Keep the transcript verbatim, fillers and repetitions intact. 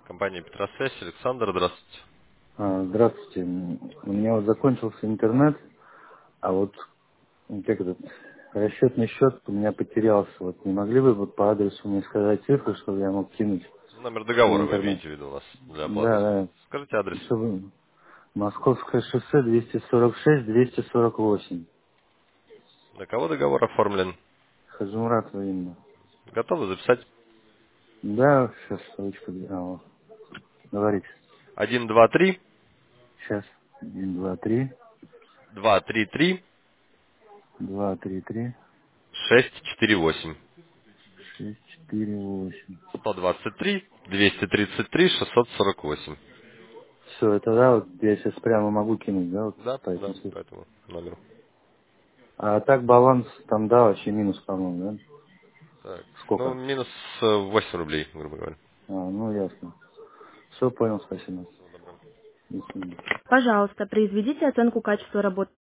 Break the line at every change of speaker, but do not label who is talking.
Компания Петросвязь. Александр, здравствуйте.
А, Здравствуйте. У меня вот закончился интернет, а вот м, как этот расчетный счет у меня потерялся. Вот не могли бы вот по адресу мне сказать цифру, чтобы я мог кинуть
Номер
на
договора вы
интернет?
имеете в виду у нас для оплаты
Да,
услуг.
да.
Скажите адрес.
Чтобы Московское шоссе двести сорок шесть двести сорок восемь.
На кого договор оформлен?
Хажимуратова именно.
Готовы записать?
Да, сейчас ручку где- а, вот. Говорите.
Один, два, три,
Сейчас. Один, два, три,
два, три, три,
два, три, три,
шесть, четыре, восемь.
шесть, четыре, восемь.
Сто двадцать три, двести тридцать три, шестьсот сорок восемь.
Все, это да, вот я сейчас прямо могу кинуть, да, вот
Да,
по этому
да,
цифрам.
по этому номеру.
А так баланс там, да, вообще минус, по-моему, да?
Так, ну,
Сколько?
минус э, восемь рублей, грубо говоря.
А, ну, ясно. Все понял, спасибо.
Всего доброго.
До свидания.
Пожалуйста, произведите оценку качества работы.